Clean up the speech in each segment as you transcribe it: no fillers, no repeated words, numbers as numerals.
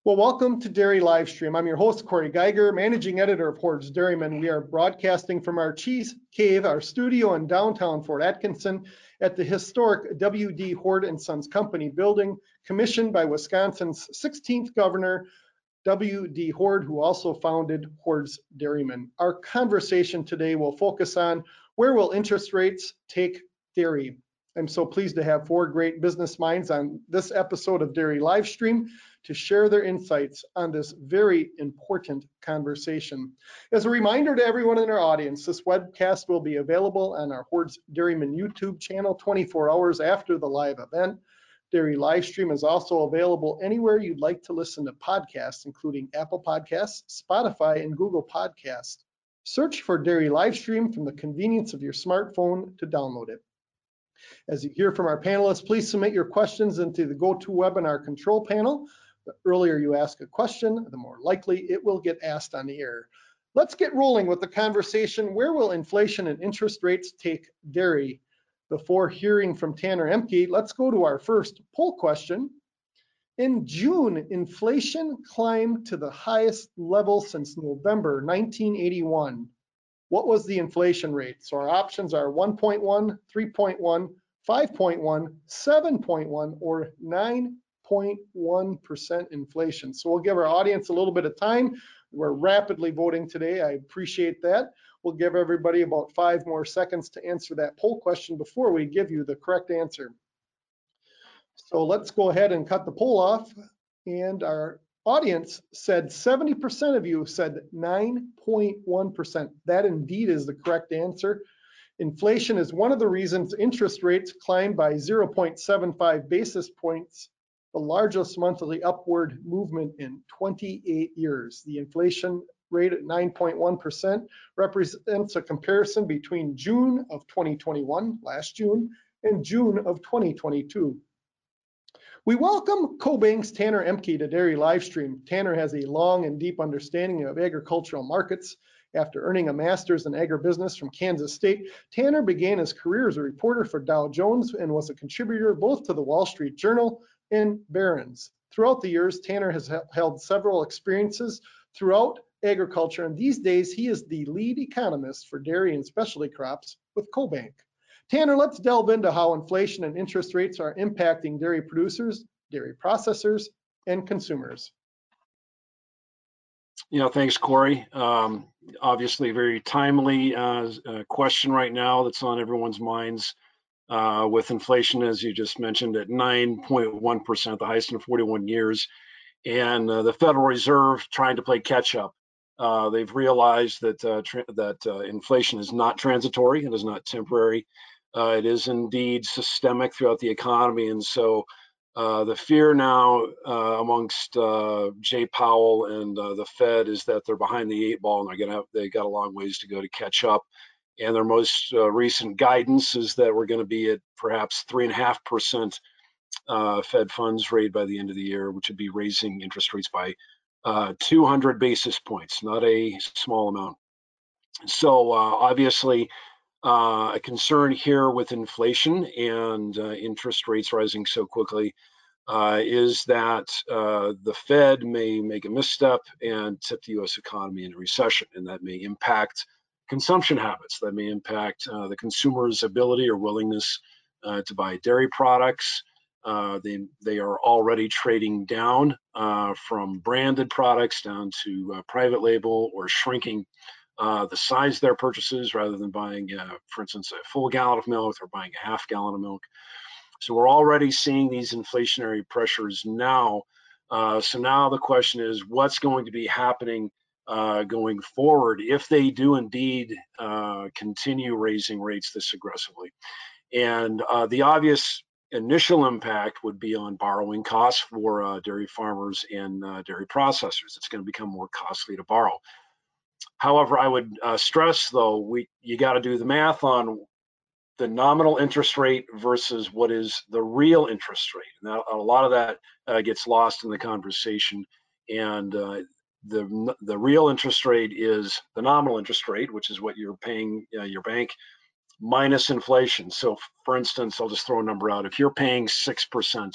Well, welcome to Dairy Livestream. I'm your host, Corey Geiger, managing editor of Hoard's Dairyman. We are broadcasting from our Cheese Cave, our studio in downtown Fort Atkinson at the historic W.D. Hoard & Sons Company building, commissioned by Wisconsin's 16th governor, W.D. Hoard, who also founded Hoard's Dairyman. Our conversation today will focus on where will interest rates take dairy. I'm so pleased to have four great business minds on this episode of Dairy Livestream to share their insights on this very important conversation. As a reminder to everyone in our audience, this webcast will be available on our Hoard's Dairyman YouTube channel 24 hours after the live event. Dairy Livestream is also available anywhere you'd like to listen to podcasts, including Apple Podcasts, Spotify, and Google Podcasts. Search for Dairy Livestream from the convenience of your smartphone to download it. As you hear from our panelists, please submit your questions into the GoToWebinar control panel. The earlier you ask a question, the more likely it will get asked on the air. Let's get rolling with the conversation. Where will inflation and interest rates take dairy? Before hearing from Tanner Emke, let's go to our first poll question. In June, inflation climbed to the highest level since November 1981. What was the inflation rate? So our options are 1.1, 3.1, 5.1, 7.1, or 9.1% inflation. So we'll give our audience a little bit of time. We're rapidly voting today. I appreciate that. We'll give everybody about 5 more seconds to answer that poll question before we give you the correct answer. So let's go ahead and cut the poll off. And our audience said 70% of you said 9.1%. That indeed is the correct answer. Inflation is one of the reasons interest rates climbed by 0.75 basis points, the largest monthly upward movement in 28 years. The inflation rate at 9.1% represents a comparison between June of 2021, last June, and June of 2022. We welcome CoBank's Tanner Emke to Dairy Livestream. Tanner has a long and deep understanding of agricultural markets. After earning a master's in agribusiness from Kansas State, Tanner began his career as a reporter for Dow Jones and was a contributor both to the Wall Street Journal and Barron's. Throughout the years, Tanner has held several experiences throughout agriculture, and these days he is the lead economist for dairy and specialty crops with CoBank. Tanner, let's delve into how inflation and interest rates are impacting dairy producers, dairy processors, and consumers. Thanks, Corey. Obviously, a very timely question right now that's on everyone's minds with inflation, as you just mentioned, at 9.1%, the highest in 41 years, and the Federal Reserve trying to play catch up. They've realized that inflation is not transitory, it is not temporary. It is indeed systemic throughout the economy, and so the fear now amongst Jay Powell and the Fed is that they're behind the 8 ball, and they got a long ways to go to catch up. And their most recent guidance is that we're going to be at perhaps 3.5% Fed funds rate by the end of the year, which would be raising interest rates by 200 basis points, not a small amount. So obviously, a concern here with inflation and interest rates rising so quickly is that the Fed may make a misstep and tip the U.S. economy into recession, and that may impact consumption habits. That may impact the consumer's ability or willingness to buy dairy products. They are already trading down from branded products down to private label, or shrinking the size of their purchases rather than buying, for instance, a full gallon of milk or buying a half gallon of milk. So we're already seeing these inflationary pressures now. So now the question is, what's going to be happening going forward if they do indeed continue raising rates this aggressively? And the obvious initial impact would be on borrowing costs for dairy farmers and dairy processors. It's going to become more costly to borrow. However, I would stress, though, you got to do the math on the nominal interest rate versus what is the real interest rate. And a lot of that gets lost in the conversation. And the real interest rate is the nominal interest rate, which is what you're paying your bank, minus inflation. So, for instance, I'll just throw a number out. If you're paying 6%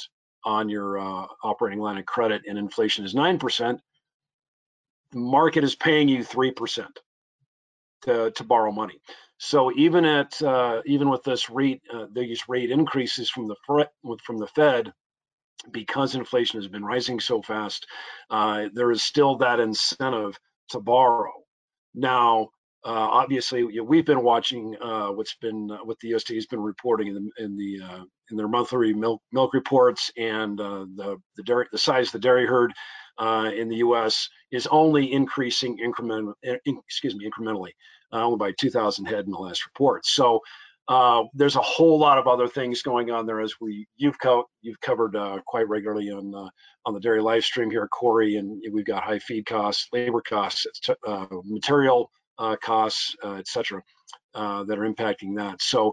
on your operating line of credit and inflation is 9%, the market is paying you 3% to borrow money. So even with this rate, these rate increases from the Fed, because inflation has been rising so fast, there is still that incentive to borrow. Now, obviously, we've been watching what the USDA has been reporting in their monthly milk reports, and the size of the dairy herd in the U.S. is only increasing incrementally, only by 2,000 head in the last report. So there's a whole lot of other things going on there, as you've covered quite regularly on the dairy live stream here, Corey, and we've got high feed costs, labor costs, material costs, et cetera, that are impacting that. So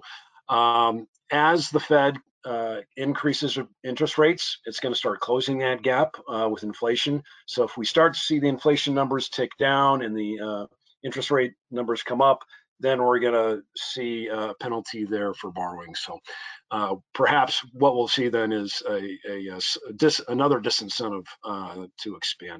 as the Fed increases interest rates, it's going to start closing that gap with inflation. So if we start to see the inflation numbers tick down and the interest rate numbers come up, then we're going to see a penalty there for borrowing. So perhaps what we'll see then is another disincentive to expand.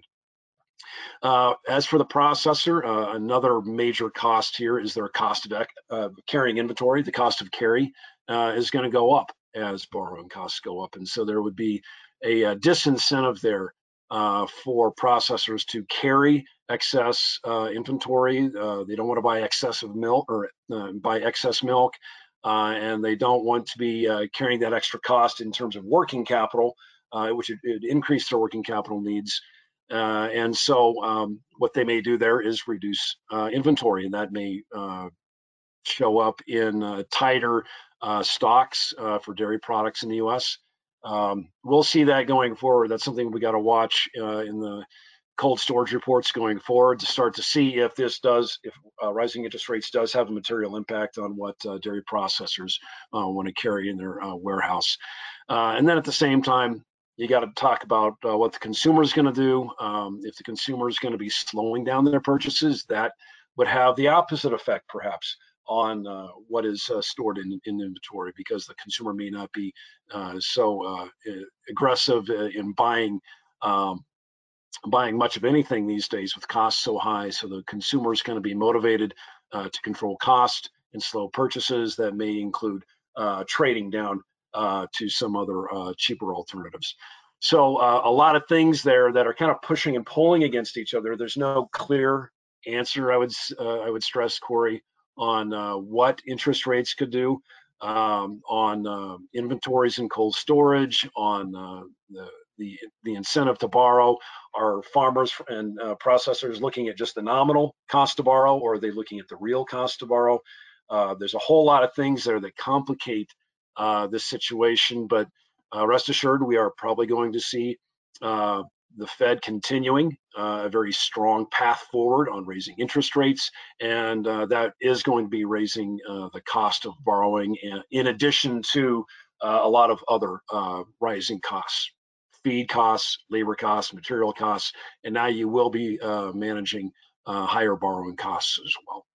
As for the processor, another major cost here is their cost of carrying inventory. The cost of carry is going to go up as borrowing costs go up, and so there would be a disincentive there for processors to carry excess inventory. They don't want to buy excessive milk or buy excess milk, and they don't want to be carrying that extra cost in terms of working capital, which would increase their working capital needs. And so what they may do there is reduce inventory, and that may show up in tighter stocks for dairy products in the U.S. We'll see that going forward. That's something we got to watch in the cold storage reports going forward to start to see if rising interest rates does have a material impact on what dairy processors want to carry in their warehouse. And then at the same time, you got to talk about what the consumer is going to do. If the consumer is going to be slowing down their purchases, that would have the opposite effect, perhaps, on what is stored in inventory, because the consumer may not be so aggressive in buying much of anything these days with costs so high. So the consumer is going to be motivated to control cost and slow purchases. That may include trading down to some other cheaper alternatives. So a lot of things there that are kind of pushing and pulling against each other. There's no clear answer, I would stress, Corey, on what interest rates could do, on inventories in cold storage, on the incentive to borrow. Are farmers and processors looking at just the nominal cost to borrow, or are they looking at the real cost to borrow? There's a whole lot of things there that complicate this situation, but rest assured, we are probably going to see the Fed continuing a very strong path forward on raising interest rates, and that is going to be raising the cost of borrowing, in addition to a lot of other rising costs, feed costs, labor costs, material costs, and now you will be managing higher borrowing costs as well.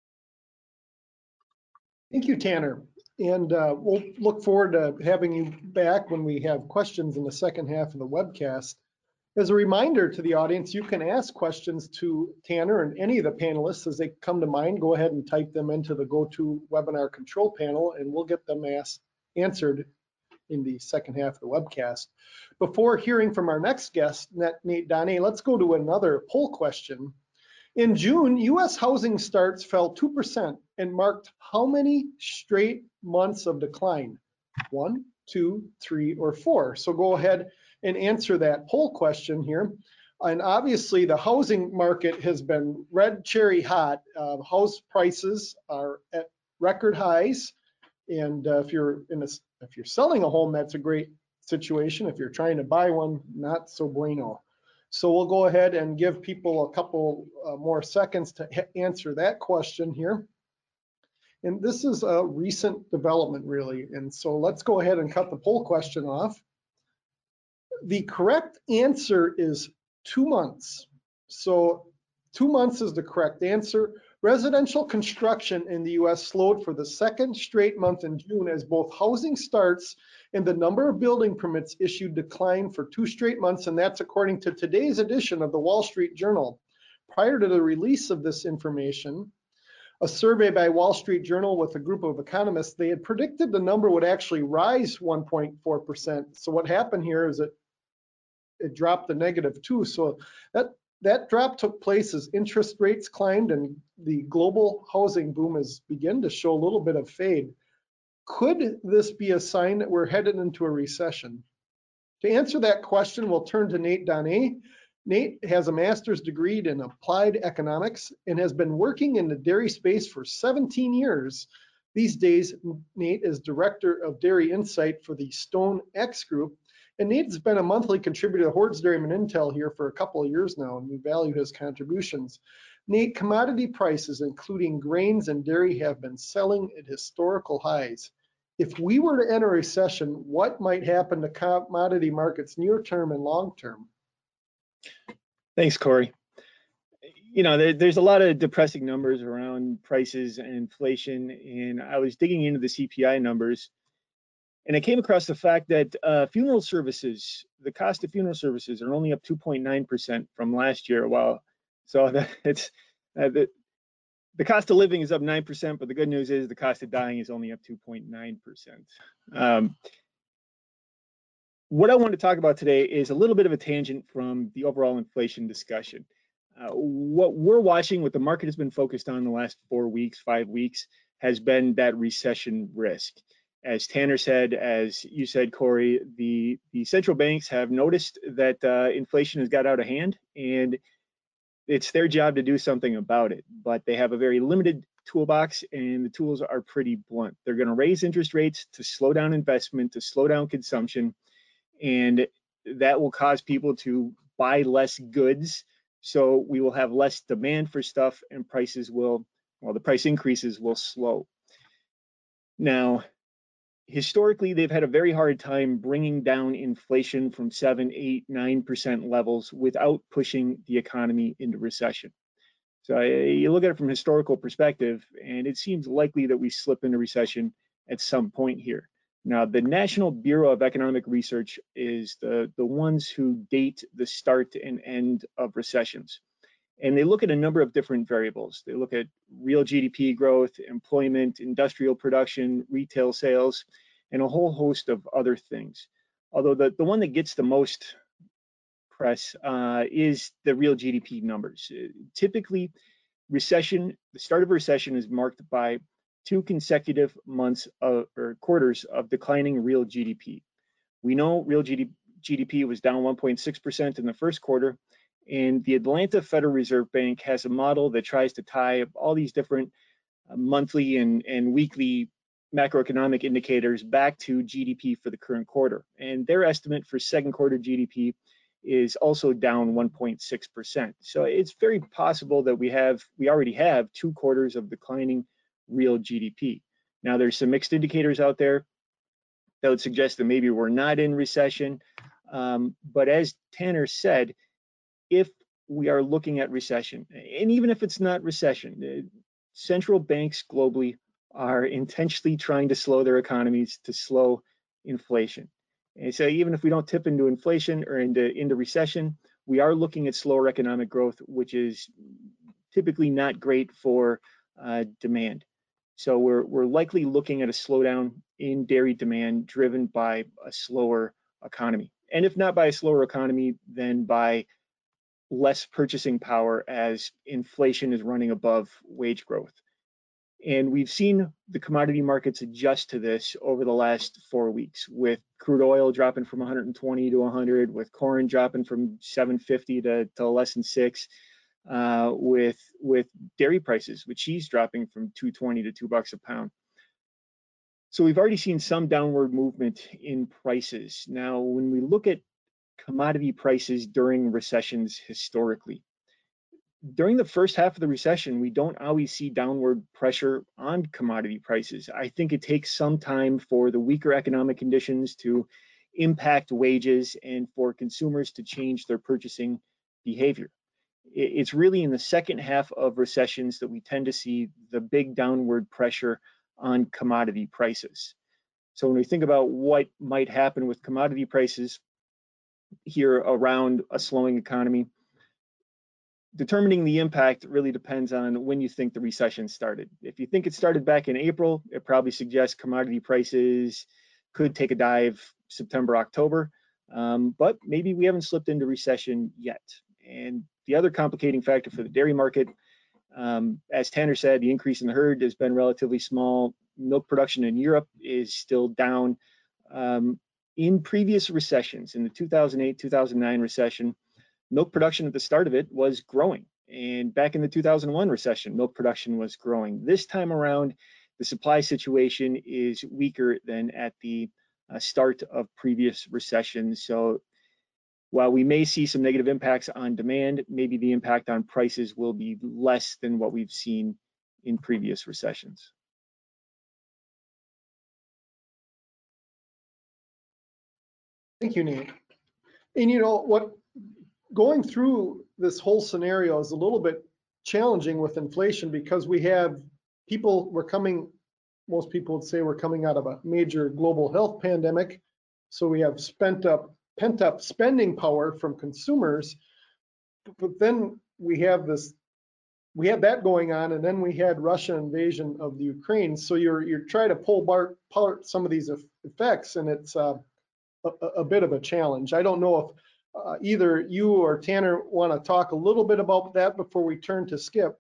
Thank you, Tanner. And we'll look forward to having you back when we have questions in the second half of the webcast. As a reminder to the audience, you can ask questions to Tanner and any of the panelists as they come to mind. Go ahead and type them into the GoToWebinar control panel, and we'll get them answered in the second half of the webcast. Before hearing from our next guest, Nate Donahue, let's go to another poll question. In June, U.S. housing starts fell 2% and marked how many straight months of decline? 1, 2, 3, or 4? So go ahead and answer that poll question here. And obviously, the housing market has been red cherry hot. House prices are at record highs, and if you're selling a home, that's a great situation. If you're trying to buy one, not so bueno. So we'll go ahead and give people a couple more seconds to answer that question here. And this is a recent development, really. And so let's go ahead and cut the poll question off. The correct answer is 2 months. So 2 months is the correct answer. Residential construction in the US slowed for the second straight month in June as both housing starts and the number of building permits issued declined for 2 straight months, and that's according to today's edition of the Wall Street Journal. Prior to the release of this information, a survey by Wall Street Journal with a group of economists, they had predicted the number would actually rise 1.4%. So what happened here is it dropped to -2. So that drop took place as interest rates climbed and the global housing boom has begun to show a little bit of fade. Could this be a sign that we're headed into a recession? To answer that question, we'll turn to Nate Donnet. Nate has a master's degree in applied economics and has been working in the dairy space for 17 years. These days, Nate is director of Dairy Insight for the Stone X Group. And Nate's been a monthly contributor to Hoard's Dairyman Intel here for a couple of years now, and we value his contributions. Nate, commodity prices, including grains and dairy, have been selling at historical highs. If we were to enter a recession, what might happen to commodity markets near term and long term? Thanks, Corey. You know, there's a lot of depressing numbers around prices and inflation, and I was digging into the CPI numbers, and I came across the fact that funeral services, the cost of funeral services are only up 2.9% from last year. The cost of living is up 9%, but the good news is the cost of dying is only up 2.9%. What I want to talk about today is a little bit of a tangent from the overall inflation discussion. What we're watching, what the market has been focused on the last 4 weeks, 5 weeks, has been that recession risk. As Tanner said, as you said, Corey, the central banks have noticed that inflation has got out of hand, and it's their job to do something about it. But they have a very limited toolbox, and the tools are pretty blunt. They're going to raise interest rates to slow down investment, to slow down consumption, and that will cause people to buy less goods. So we will have less demand for stuff, and the price increases will slow. Now, historically, they've had a very hard time bringing down inflation from 7, 8, 9% levels without pushing the economy into recession. So you look at it from a historical perspective, and it seems likely that we slip into recession at some point here. Now, the National Bureau of Economic Research is the ones who date the start and end of recessions. And they look at a number of different variables. They look at real GDP growth, employment, industrial production, retail sales, and a whole host of other things. Although the one that gets the most press is the real GDP numbers. Typically, the start of a recession is marked by 2 consecutive months or quarters of declining real GDP. We know real GDP was down 1.6% in the first quarter, and the Atlanta Federal Reserve Bank has a model that tries to tie all these different monthly and weekly macroeconomic indicators back to GDP for the current quarter. And their estimate for second quarter GDP is also down 1.6%. So it's very possible that we already have 2 quarters of declining real GDP. Now, there's some mixed indicators out there that would suggest that maybe we're not in recession. But as Tanner said, if we are looking at recession, and even if it's not recession, central banks globally are intentionally trying to slow their economies to slow inflation. And so even if we don't tip into inflation or into recession, we are looking at slower economic growth, which is typically not great for demand. So we're likely looking at a slowdown in dairy demand driven by a slower economy. And if not by a slower economy, then by less purchasing power as inflation is running above wage growth. And we've seen the commodity markets adjust to this over the last 4 weeks, with crude oil dropping from 120 to 100, with corn dropping from 750 to less than 6, with dairy prices, with cheese dropping from $2.20 to $2 a pound. So we've already seen some downward movement in prices. Now, when we look at commodity prices during recessions historically, during the first half of the recession, we don't always see downward pressure on commodity prices. I think it takes some time for the weaker economic conditions to impact wages and for consumers to change their purchasing behavior. It's really in the second half of recessions that we tend to see the big downward pressure on commodity prices. So when we think about what might happen with commodity prices here around a slowing economy, determining the impact really depends on when you think the recession started. If you think it started back in April, it probably suggests commodity prices could take a dive September, October, but maybe we haven't slipped into recession yet. And the other complicating factor for the dairy market, as Tanner said, the increase in the herd has been relatively small. Milk production in Europe is still down. In previous recessions, in the 2008, 2009 recession, milk production at the start of it was growing. And back in the 2001 recession, milk production was growing. This time around, the supply situation is weaker than at the start of previous recessions. So while we may see some negative impacts on demand, maybe the impact on prices will be less than what we've seen in previous recessions. Thank you, Nate. And you know what, going through this whole scenario is a little bit challenging with inflation because we have most people would say we're coming out of a major global health pandemic. So we have pent up spending power from consumers, but then we have that going on, and then we had Russia invasion of the Ukraine. So you're trying to pull apart some of these effects, and it's a bit of a challenge. I don't know if either you or Tanner want to talk a little bit about that before we turn to Skip.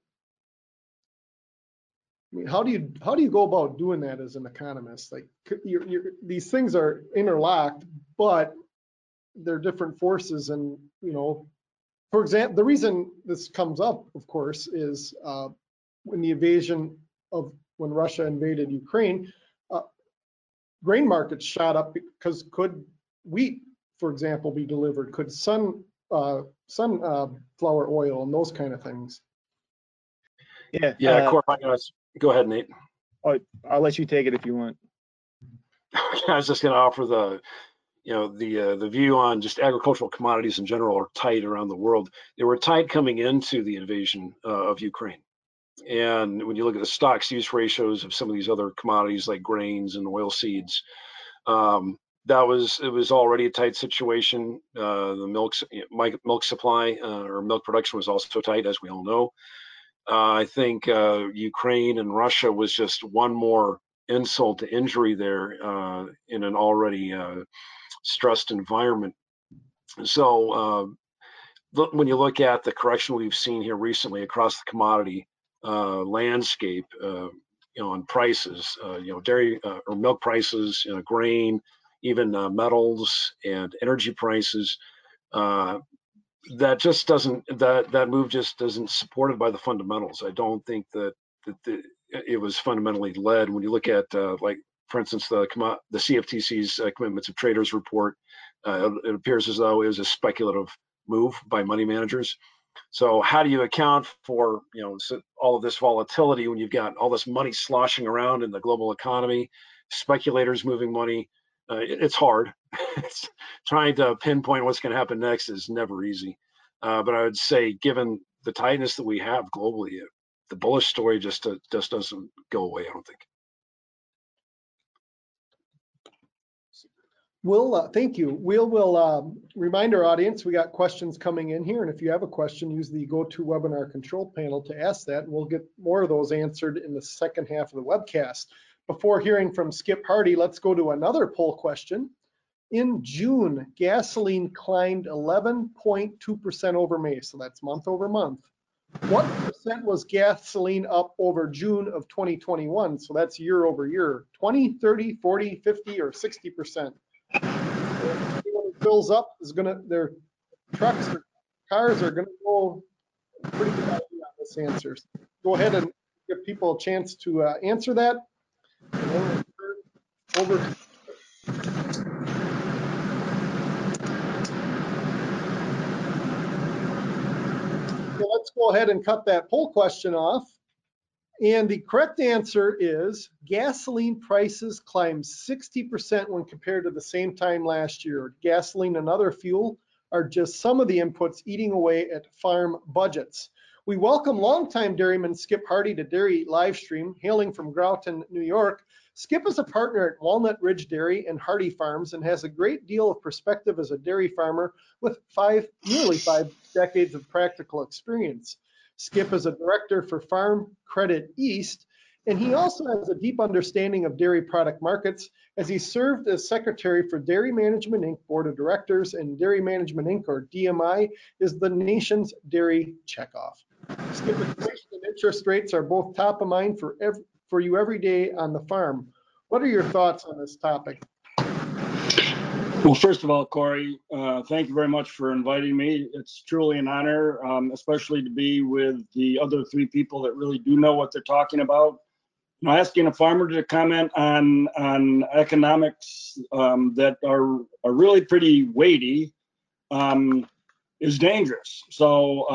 I mean, how do you go about doing that as an economist? Like these things are interlocked, but they're different forces. And you know, for example, the reason this comes up, of course, is when Russia invaded Ukraine, grain markets shot up because could wheat, for example, be delivered? Could sunflower oil and those kind of things? Yeah, Corp, go ahead, Nate. I'll let you take it if you want. I was just going to offer the view on just agricultural commodities in general are tight around the world. They were tight coming into the invasion of Ukraine. And when you look at the stocks use ratios of some of these other commodities like grains and oil seeds, it was already a tight situation. The milk supply or milk production was also tight, as we all know. I think Ukraine and Russia was just one more insult to injury there in an already stressed environment. So when you look at the correction we've seen here recently across the commodity landscape, on prices, dairy or milk prices, grain, even metals and energy prices, that move just isn't supported by the fundamentals. I don't think that it was fundamentally led. When you look at like, for instance, the CFTC's commitments of traders report, it appears as though it was a speculative move by money managers. So how do you account for all of this volatility when you've got all this money sloshing around in the global economy, speculators moving money? It's hard. It's trying to pinpoint what's going to happen next is never easy. But I would say, given the tightness that we have globally, the bullish story just doesn't go away, I don't think. Thank you. We'll remind our audience we got questions coming in here, and if you have a question, use the GoToWebinar control panel to ask that, and we'll get more of those answered in the second half of the webcast. Before hearing from Skip Hardy, let's go to another poll question. In June, gasoline climbed 11.2% over May, so that's month over month. What percent was gasoline up over June of 2021? So that's year over year. 20, 30, 40, 50, or 60%? Anyone who fills up their trucks or cars are gonna go pretty good on this answer. So go ahead and give people a chance to answer that. And then we'll turn over. Okay, let's go ahead and cut that poll question off. And the correct answer is gasoline prices climbed 60% when compared to the same time last year. Gasoline and other fuel are just some of the inputs eating away at farm budgets. We welcome longtime dairyman Skip Hardy to Dairy Livestream, hailing from Groton, New York. Skip is a partner at Walnut Ridge Dairy and Hardy Farms and has a great deal of perspective as a dairy farmer with nearly 5 decades of practical experience. Skip is a director for Farm Credit East, and he also has a deep understanding of dairy product markets as he served as secretary for Dairy Management Inc. Board of Directors, and Dairy Management Inc., or DMI, is the nation's dairy checkoff. Skip, inflation and interest rates are both top of mind for you every day on the farm. What are your thoughts on this topic? Well, first of all, Corey, thank you very much for inviting me. It's truly an honor, especially to be with the other 3 people that really do know what they're talking about. You know, asking a farmer to comment on economics that are really pretty weighty is dangerous. So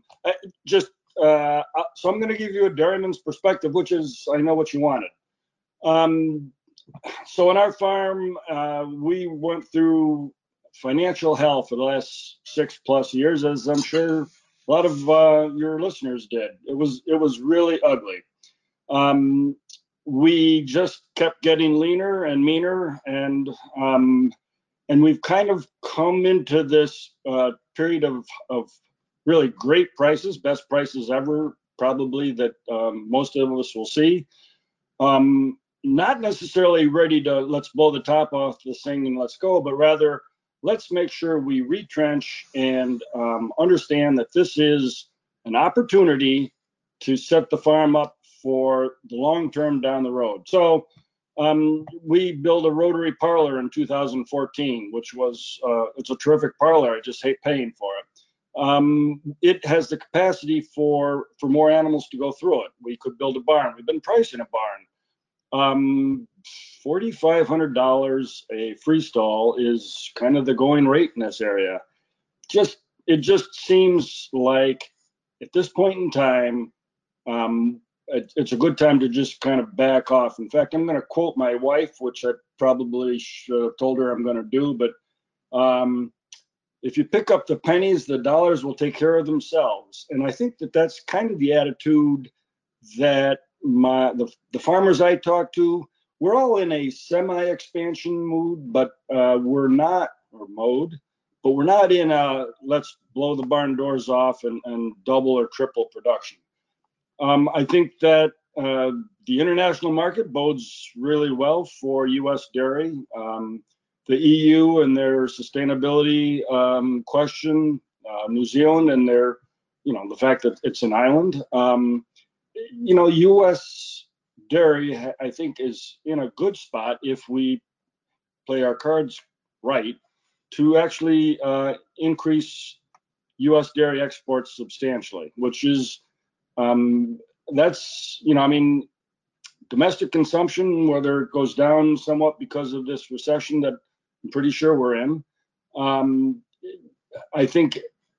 so I'm going to give you a dairyman's perspective, which is, I know what you wanted. So on our farm, we went through financial hell for the last 6+ years, as I'm sure a lot of your listeners did. It was really ugly. We just kept getting leaner and meaner, and we've kind of come into this period of really great prices, best prices ever, probably, that most of us will see. Not necessarily ready to let's blow the top off this thing and let's go, but rather let's make sure we retrench and understand that this is an opportunity to set the farm up for the long term down the road. So we built a rotary parlor in 2014, which was it's a terrific parlor. I just hate paying for it. It has the capacity for more animals to go through it. We could build a barn. We've been pricing a barn. $4,500 a free stall is kind of the going rate in this area. It just seems like at this point in time, it's a good time to just kind of back off. In fact, I'm going to quote my wife, which I probably should have told her I'm going to do, but if you pick up the pennies, the dollars will take care of themselves. And I think that that's kind of the attitude that the farmers I talk to, we're all in a semi-expansion mood, but we're not in a let's blow the barn doors off and double or triple production. I think that the international market bodes really well for U.S. dairy. The EU and their sustainability question, New Zealand and their, the fact that it's an island. U.S. dairy, I think, is in a good spot if we play our cards right to actually increase U.S. dairy exports substantially, which is, domestic consumption, whether it goes down somewhat because of this recession that I'm pretty sure we're in, I think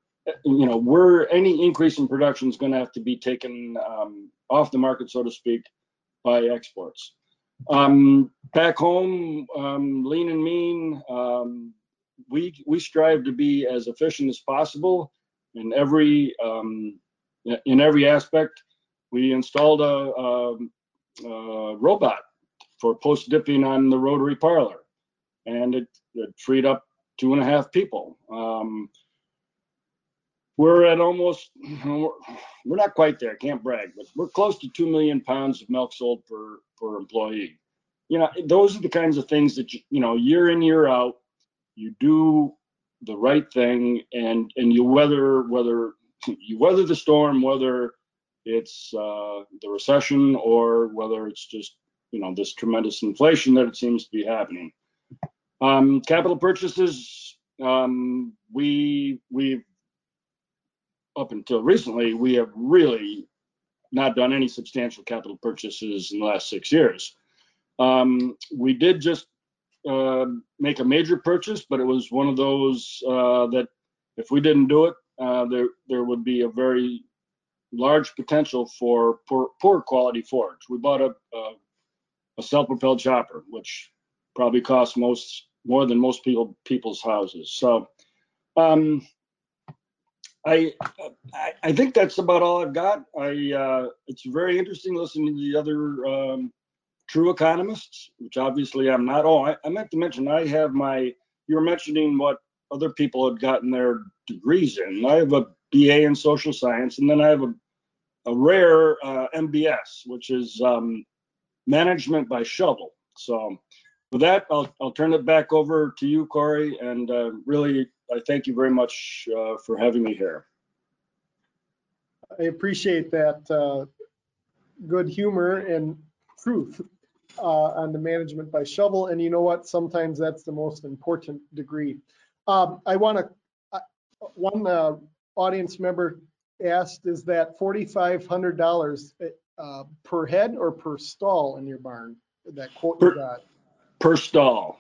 any increase in production is going to have to be taken off the market, so to speak, by exports. Back home, lean and mean, we strive to be as efficient as possible in every aspect. We installed a robot for post dipping on the rotary parlor, and it freed up 2.5 people. We're at almost, we're not quite there, can't brag, but we're close to 2 million pounds of milk sold per employee. Those are the kinds of things that, year in, year out, you do the right thing and you weather the storm, whether it's the recession or whether it's just, this tremendous inflation that it seems to be happening. Capital purchases, we've up until recently, we have really not done any substantial capital purchases in the last 6 years. We did just make a major purchase, but it was one of those that if we didn't do it, there would be a very large potential for poor quality forage. We bought a self-propelled chopper, which probably costs more than most people's houses. So Um, I think that's about all I've got. It's very interesting listening to the other true economists, which obviously I'm not. Oh, I meant to mention I have you were mentioning what other people had gotten their degrees in. I have a BA in social science, and then I have a rare MBS, which is management by shovel. So with that, I'll turn it back over to you, Corey, and really, I thank you very much for having me here. I appreciate that good humor and truth on the management by shovel. And you know what? Sometimes that's the most important degree. I want to, one audience member asked, is that $4,500 per head or per stall in your barn? That quote you got. Per stall.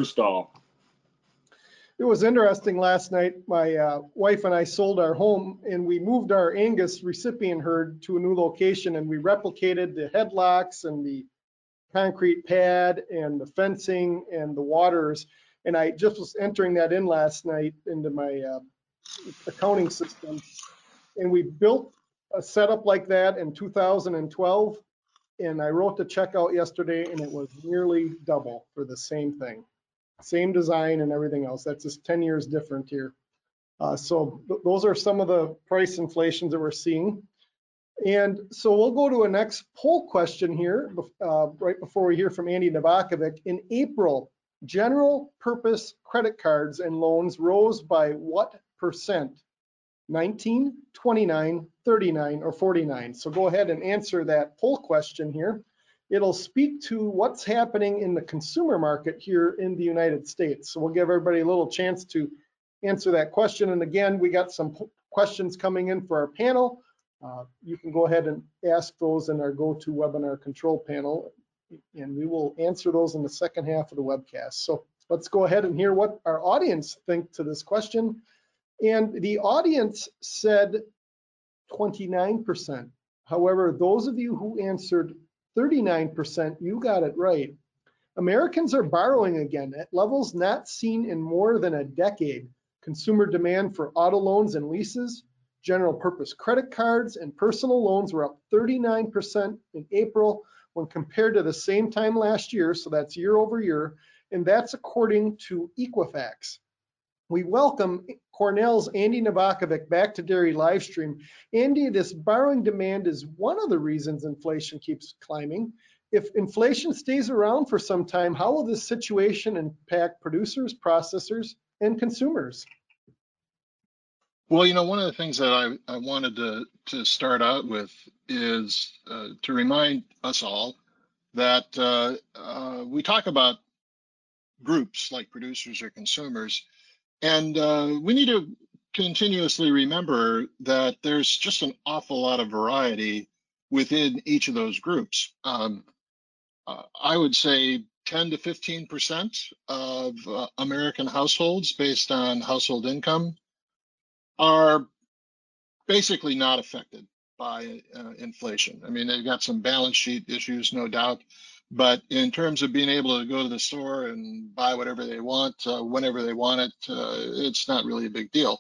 It was interesting last night. My wife and I sold our home and we moved our Angus recipient herd to a new location, and we replicated the headlocks and the concrete pad and the fencing and the waters. And I just was entering that in last night into my accounting system. And we built a setup like that in 2012. And I wrote the check out yesterday, and it was nearly double for the same thing. Same design and everything else. That's just 10 years different here. So those are some of the price inflations that we're seeing. And so we'll go to a next poll question here right before we hear from Andy Novakovic. In April, general purpose credit cards and loans rose by what percent? 19, 29, 39, or 49? So go ahead and answer that poll question here. It'll speak to what's happening in the consumer market here in the United States. So we'll give everybody a little chance to answer that question. And again, we got some questions coming in for our panel. You can go ahead and ask those in our GoToWebinar control panel, and we will answer those in the second half of the webcast. So let's go ahead and hear what our audience think to this question. And the audience said 29%. However, those of you who answered 39%, you got it right. Americans are borrowing again at levels not seen in more than a decade. Consumer demand for auto loans and leases, general purpose credit cards, and personal loans were up 39% in April when compared to the same time last year. So that's year over year. And that's according to Equifax. We welcome Cornell's Andy Novakovic back to Dairy Livestream. Andy, this borrowing demand is one of the reasons inflation keeps climbing. If inflation stays around for some time, how will this situation impact producers, processors, and consumers? Well, you know, one of the things that I wanted to start out with is to remind us all that we talk about groups like producers or consumers, and we need to continuously remember that there's just an awful lot of variety within each of those groups. I would say 10 to 15% of American households, based on household income, are basically not affected by inflation. I mean, they've got some balance sheet issues, no doubt, but in terms of being able to go to the store and buy whatever they want, whenever they want it, it's not really a big deal.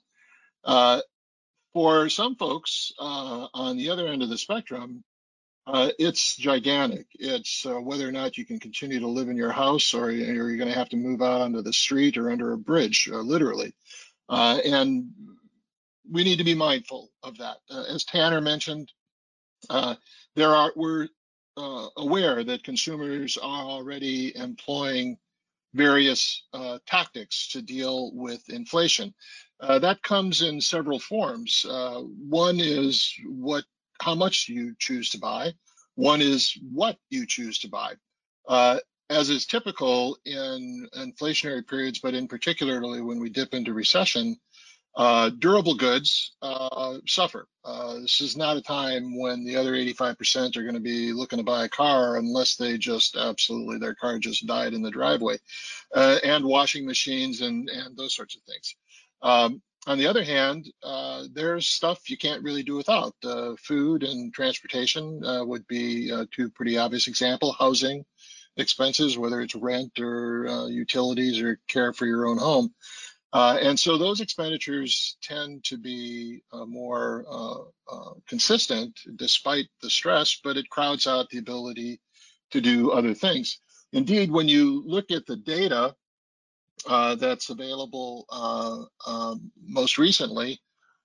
For some folks on the other end of the spectrum, it's gigantic. It's whether or not you can continue to live in your house, or you're going to have to move out onto the street or under a bridge, literally. And we need to be mindful of that. As Tanner mentioned, we're aware that consumers are already employing various tactics to deal with inflation. That comes in several forms. One is how much you choose to buy. One is what you choose to buy. As is typical in inflationary periods, but in particularly when we dip into recession, durable goods suffer. This is not a time when the other 85% are going to be looking to buy a car unless they just absolutely, their car just died in the driveway, and washing machines and those sorts of things. On the other hand, there's stuff you can't really do without. Food and transportation would be two pretty obvious examples. Housing expenses, whether it's rent or utilities or care for your own home. And so those expenditures tend to be more consistent despite the stress, but it crowds out the ability to do other things. Indeed, when you look at the data that's available most recently,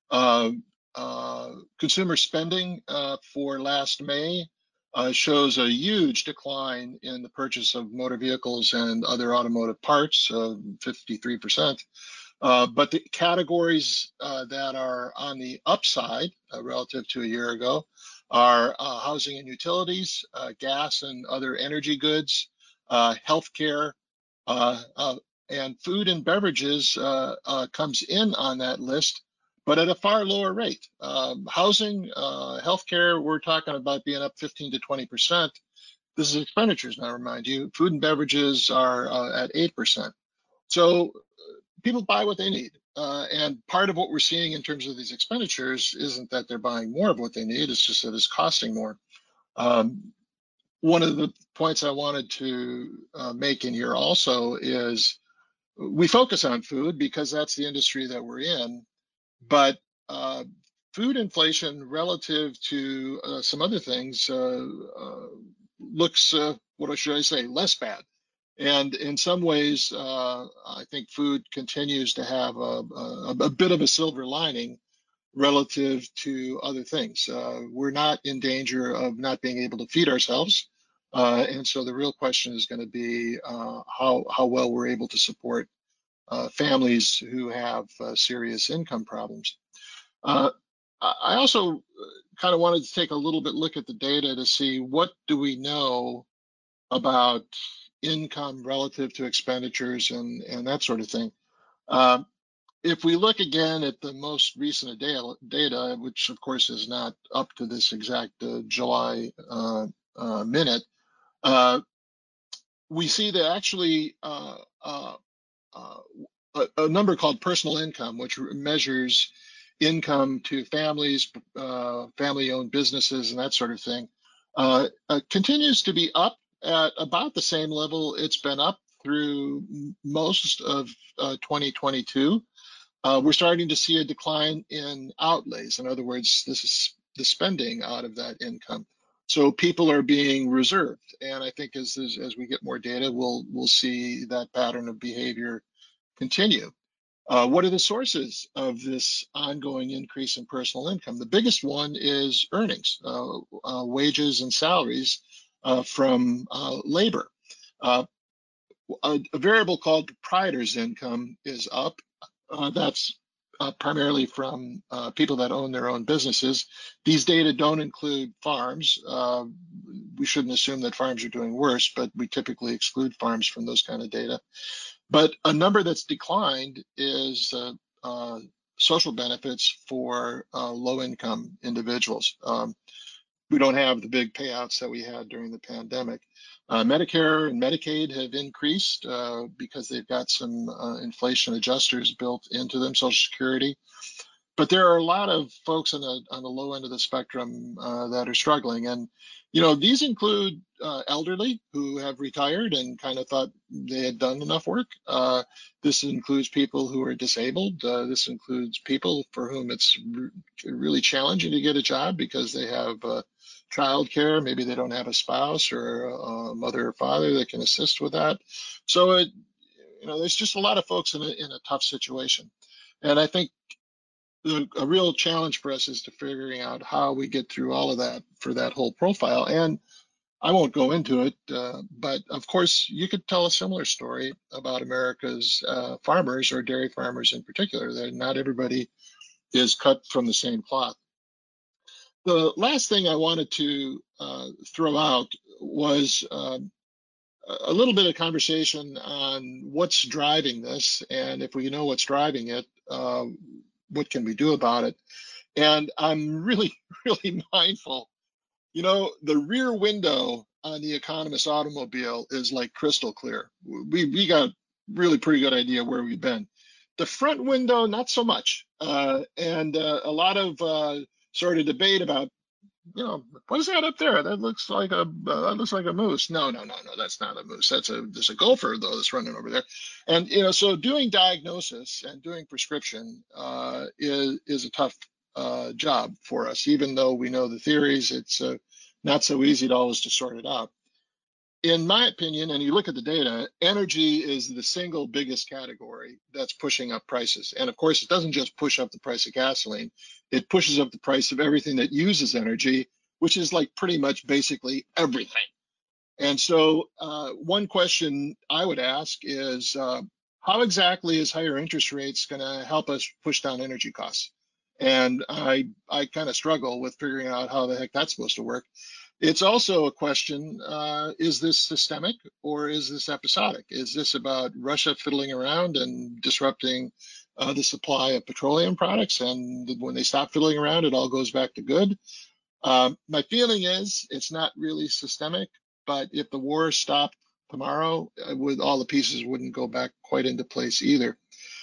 consumer spending for last May shows a huge decline in the purchase of motor vehicles and other automotive parts, 53%. But the categories that are on the upside relative to a year ago are housing and utilities, gas and other energy goods, healthcare, and food and beverages comes in on that list, but at a far lower rate. Housing, healthcare, we're talking about being up 15 to 20%. This is expenditures now, remind you. Food and beverages are at 8%. So people buy what they need. And part of what we're seeing in terms of these expenditures isn't that they're buying more of what they need, it's just that it's costing more. One of the points I wanted to make in here also is we focus on food because that's the industry that we're in, but food inflation relative to some other things looks, what should I say, less bad. And in some ways, I think food continues to have a bit of a silver lining relative to other things. We're not in danger of not being able to feed ourselves. And so the real question is going to be how well we're able to support families who have serious income problems. I also kind of wanted to take a little bit look at the data to see what do we know about income relative to expenditures and that sort of thing. If we look again at the most recent data, which of course is not up to this exact July minute, we see that actually a number called personal income, which measures income to families, family-owned businesses, and that sort of thing, continues to be up at about the same level it's been up through most of 2022. We're starting to see a decline in outlays. In other words, this is the spending out of that income. So people are being reserved, and I think as we get more data, we'll see that pattern of behavior continue. What are the sources of this ongoing increase in personal income? The biggest one is earnings, wages and salaries from labor. A variable called proprietor's income is up. That's primarily from people that own their own businesses. These data don't include farms. We shouldn't assume that farms are doing worse, but we typically exclude farms from those kind of data. But a number that's declined is social benefits for low-income individuals. We don't have the big payouts that we had during the pandemic. Medicare and Medicaid have increased because they've got some inflation adjusters built into them, Social Security. But there are a lot of folks on the low end of the spectrum that are struggling. And, you know, these include elderly who have retired and kind of thought they had done enough work. This includes people who are disabled. This includes people for whom it's really challenging to get a job because they have childcare. Maybe they don't have a spouse or a mother or father that can assist with that. So, you know, there's just a lot of folks in a tough situation. And I think a real challenge for us is to figuring out how we get through all of that for that whole profile. And I won't go into it, but of course, you could tell a similar story about America's farmers or dairy farmers in particular, that not everybody is cut from the same cloth. The last thing I wanted to throw out was a little bit of conversation on what's driving this, and if we know what's driving it, what can we do about it? And I'm really, really mindful. You know, the rear window on the Economist automobile is like crystal clear. We got really pretty good idea where we've been. The front window, not so much. And a lot of sort of debate about what is that up there? That looks like a moose. No, that's not a moose. There's a gopher though that's running over there. And so doing diagnosis and doing prescription is a tough job for us. Even though we know the theories, it's not so easy to always to sort it out. In my opinion, and you look at the data, energy is the single biggest category that's pushing up prices. And of course, it doesn't just push up the price of gasoline, it pushes up the price of everything that uses energy, which is like pretty much basically everything. And so one question I would ask is, how exactly is higher interest rates going to help us push down energy costs? And I kind of struggle with figuring out how the heck that's supposed to work. It's also a question, is this systemic or is this episodic? Is this about Russia fiddling around and disrupting the supply of petroleum products? And when they stop fiddling around, it all goes back to good. My feeling is it's not really systemic, but if the war stopped tomorrow, all the pieces wouldn't go back quite into place either.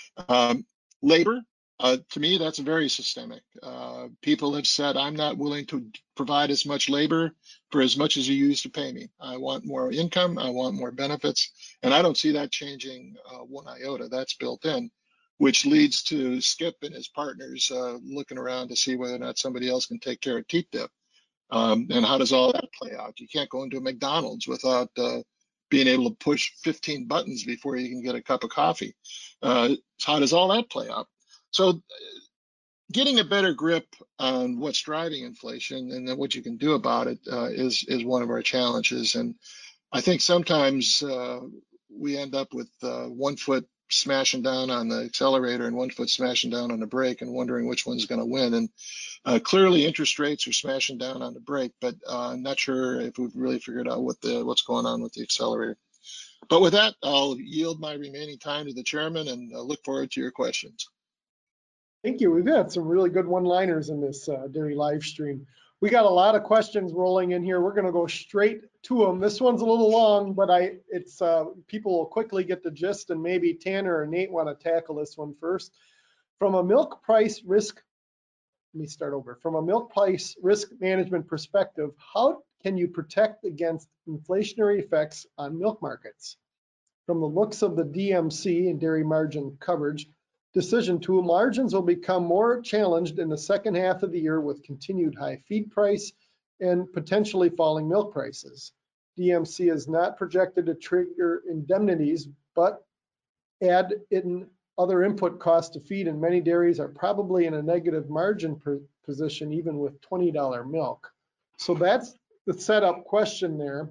Labor, to me, that's very systemic. People have said, I'm not willing to provide as much labor for as much as you used to pay me. I want more income, I want more benefits, and I don't see that changing one iota. That's built in, which leads to Skip and his partners looking around to see whether or not somebody else can take care of Teep Dip. And how does all that play out? You can't go into a McDonald's without being able to push 15 buttons before you can get a cup of coffee. How does all that play out? So getting a better grip on what's driving inflation and then what you can do about it is one of our challenges. And I think sometimes we end up with 1 foot smashing down on the accelerator and 1 foot smashing down on the brake and wondering which one's going to win. And clearly interest rates are smashing down on the brake, but I'm not sure if we've really figured out what's going on with the accelerator. But with that, I'll yield my remaining time to the chairman and look forward to your questions. Thank you. We've had some really good one-liners in this dairy live stream. We got a lot of questions rolling in here. We're going to go straight to them. This one's a little long, but people will quickly get the gist, and maybe Tanner or Nate want to tackle this one first. From a milk price risk, let me start over. From a milk price risk management perspective, how can you protect against inflationary effects on milk markets? From the looks of the DMC and dairy margin coverage decision tool, margins will become more challenged in the second half of the year with continued high feed price and potentially falling milk prices. DMC is not projected to trigger indemnities, but add in other input costs to feed, and many dairies are probably in a negative margin position even with $20 milk. So that's the setup question there.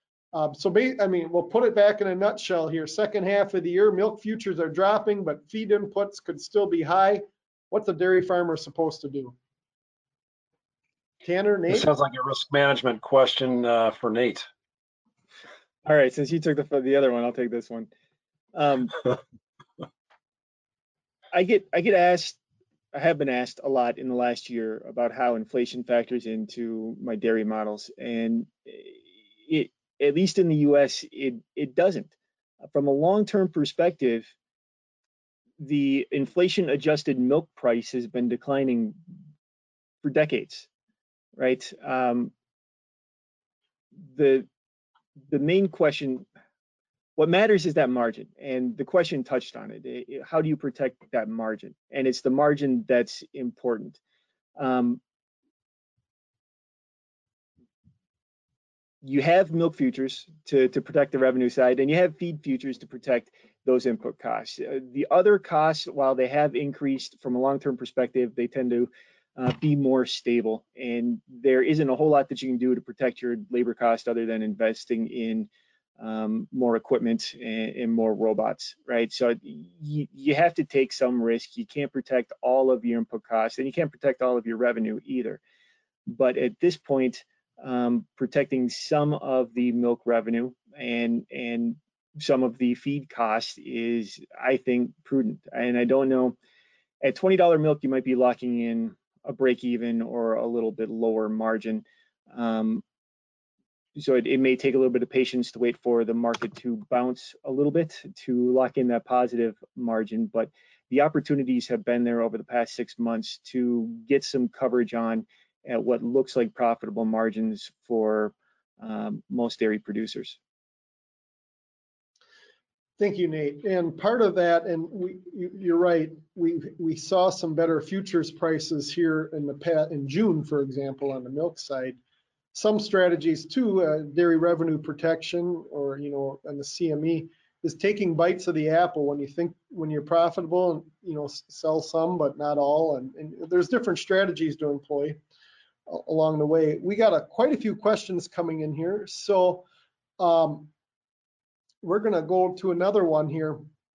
We'll put it back in a nutshell here. Second half of the year, milk futures are dropping, but feed inputs could still be high. What's a dairy farmer supposed to do? Tanner, Nate? It sounds like a risk management question for Nate. All right, since you took the other one, I'll take this one. I have been asked a lot in the last year about how inflation factors into my dairy models, and at least in the US, it doesn't. From a long-term perspective, the inflation-adjusted milk price has been declining for decades, right? The main question, what matters is that margin, and the question touched on it. How do you protect that margin? And it's the margin that's important. You have milk futures to protect the revenue side, and you have feed futures to protect those input costs. The other costs, while they have increased from a long-term perspective, they tend to be more stable, and there isn't a whole lot that you can do to protect your labor cost other than investing in more equipment and more robots, right? So you have to take some risk. You can't protect all of your input costs, and you can't protect all of your revenue either. But at this point, protecting some of the milk revenue and some of the feed cost is, I think, prudent. And I don't know, at $20 milk, you might be locking in a break even or a little bit lower margin. So it may take a little bit of patience to wait for the market to bounce a little bit to lock in that positive margin. But the opportunities have been there over the past 6 months to get some coverage on at what looks like profitable margins for most dairy producers. Thank you, Nate. And part of that, and you're right, we saw some better futures prices here in June, for example, on the milk side. Some strategies too, dairy revenue protection, or on the CME, is taking bites of the apple when you're profitable, and sell some but not all, and there's different strategies to employ along the way. We got quite a few questions coming in here, so we're going to go to another one here.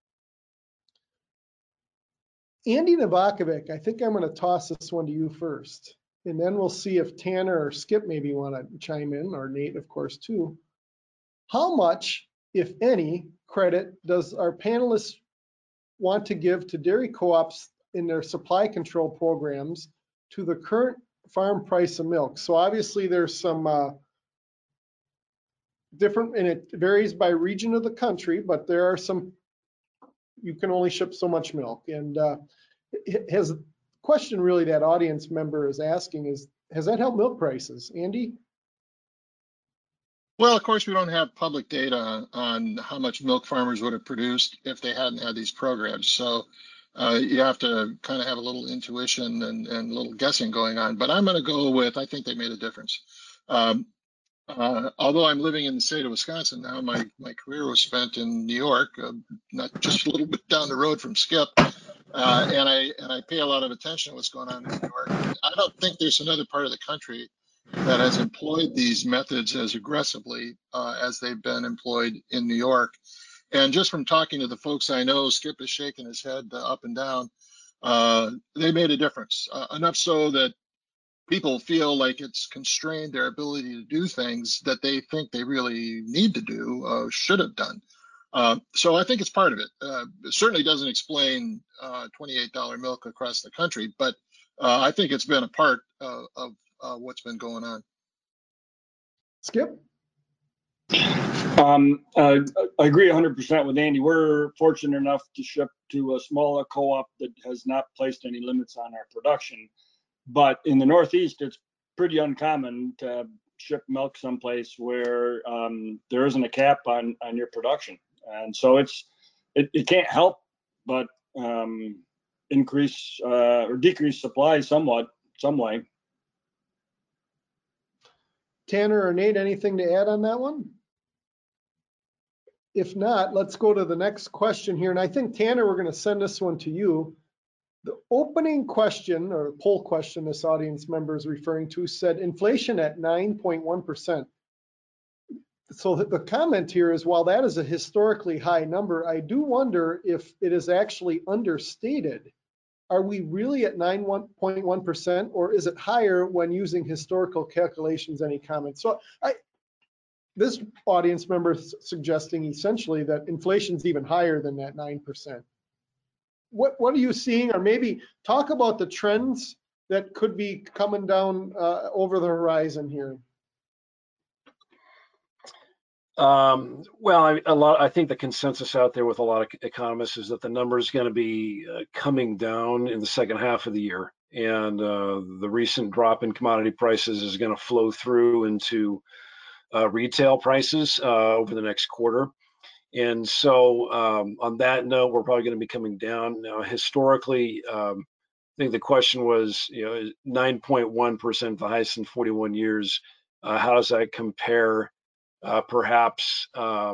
Andy Novakovic, I think I'm going to toss this one to you first, and then we'll see if Tanner or Skip maybe want to chime in, or Nate, of course, too. How much, if any, credit does our panelists want to give to dairy co-ops in their supply control programs to the current farm price of milk? So obviously there's some different, and it varies by region of the country, but there are some, you can only ship so much milk. And has question really that audience member is asking is, has that helped milk prices? Andy? Well, of course, we don't have public data on how much milk farmers would have produced if they hadn't had these programs. So you have to kind of have a little intuition and a little guessing going on. But I'm going to go with, I think they made a difference. Although I'm living in the state of Wisconsin now, my career was spent in New York, not just a little bit down the road from Skip. And I pay a lot of attention to what's going on in New York. I don't think there's another part of the country that has employed these methods as aggressively as they've been employed in New York. And just from talking to the folks I know, Skip is shaking his head up and down. They made a difference, enough so that people feel like it's constrained their ability to do things that they think they really need to do, should have done. So I think it's part of it. It certainly doesn't explain $28 milk across the country, but I think it's been a part of what's been going on. Skip? I agree 100% with Andy. We're fortunate enough to ship to a smaller co-op that has not placed any limits on our production. But in the Northeast, it's pretty uncommon to ship milk someplace where there isn't a cap on your production. And so it can't help but increase or decrease supply somewhat, some way. Tanner or Nate, anything to add on that one? If not, let's go to the next question here. And I think, Tanner, we're going to send this one to you. The opening question, or poll question this audience member is referring to, said inflation at 9.1%. So the comment here is, while that is a historically high number, I do wonder if it is actually understated. Are we really at 9.1%, or is it higher when using historical calculations? Any comments? So this audience member is suggesting essentially that inflation's even higher than that 9%. What are you seeing? Or maybe talk about the trends that could be coming down over the horizon here. Well, I think the consensus out there with a lot of economists is that the number is going to be coming down in the second half of the year, and the recent drop in commodity prices is going to flow through into retail prices over the next quarter. And so on that note, we're probably going to be coming down. Now, historically, I think the question was, 9.1%, the highest in 41 years. How does that compare perhaps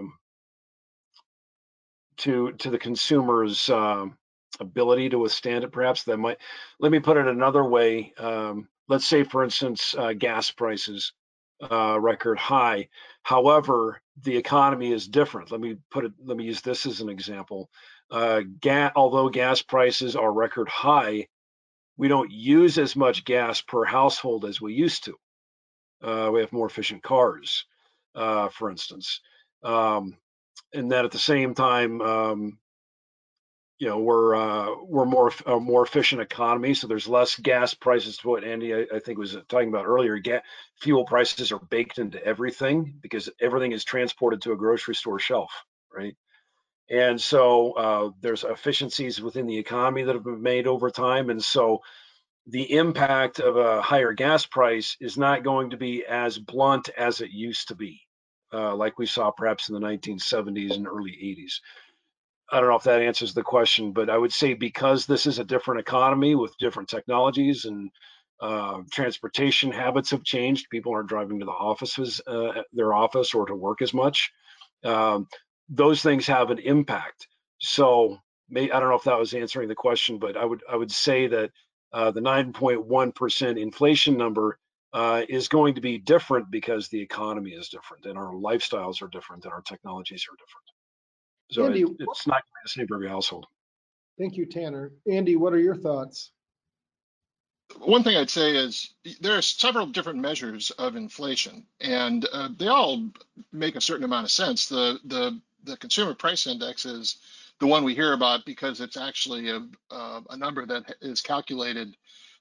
to the consumer's ability to withstand it? Perhaps that might, let me put it another way. Let's say, for instance, gas prices record high. However, the economy is different. Let me use this as an example. Although gas prices are record high, we don't use as much gas per household as we used to. We have more efficient cars, for instance. And then at the same time, we're a more efficient economy, so there's less gas prices. To what Andy, I think, was talking about earlier. Fuel prices are baked into everything because everything is transported to a grocery store shelf, right? And so there's efficiencies within the economy that have been made over time, and so the impact of a higher gas price is not going to be as blunt as it used to be, like we saw perhaps in the 1970s and early 80s. I don't know if that answers the question, but I would say because this is a different economy with different technologies and transportation habits have changed. People aren't driving to the offices, their office, or to work as much. Those things have an impact. So I don't know if that was answering the question, but I would say that the 9.1% inflation number is going to be different because the economy is different and our lifestyles are different and our technologies are different. So Andy, it's not going to be the same for every household. thank you, Tanner. Andy, what are your thoughts? One thing I'd say is there are several different measures of inflation, and they all make a certain amount of sense. The consumer price index is the one we hear about because it's actually a number that is calculated.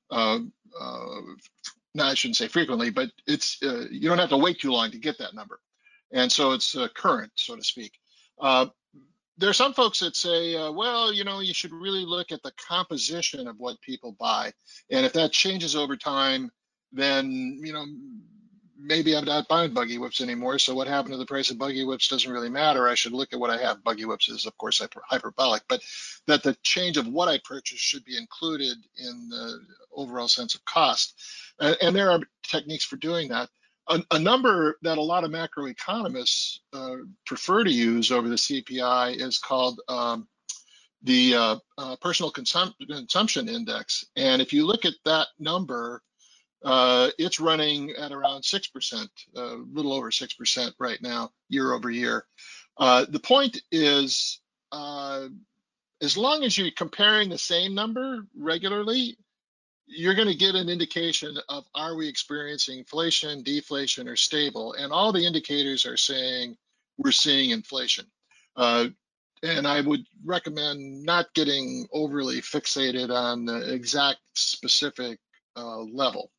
No, I shouldn't say frequently, but it's you don't have to wait too long to get that number, and so it's current, so to speak. There are some folks that say, well, you should really look at the composition of what people buy. And if that changes over time, then, maybe I'm not buying buggy whips anymore. So what happened to the price of buggy whips doesn't really matter. I should look at what I have. Buggy whips is, of course, hyperbolic, but that the change of what I purchase should be included in the overall sense of cost. And there are techniques for doing that. A number that a lot of macroeconomists prefer to use over the CPI is called the personal consumption index. And if you look at that number, it's running at around 6%, a little over 6% right now, year over year. The point is, as long as you're comparing the same number regularly, you're going to get an indication of, are we experiencing inflation, deflation, or stable? And all the indicators are saying we're seeing inflation. And I would recommend not getting overly fixated on the exact specific level.